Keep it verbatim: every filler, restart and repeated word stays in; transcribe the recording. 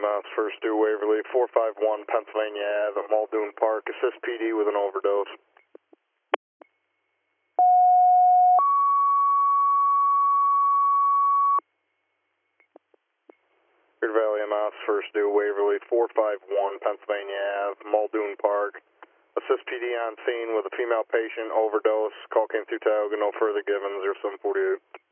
Mouse, first due Waverly, four five one Pennsylvania Ave at Muldoon Park. Assist P D with an overdose. Beard Valley Mouse, first due Waverly, four five one Pennsylvania Ave, Muldoon Park. Assist P D on scene with a female patient, overdose. Call came through Tioga, no further given, zero seven forty-eight.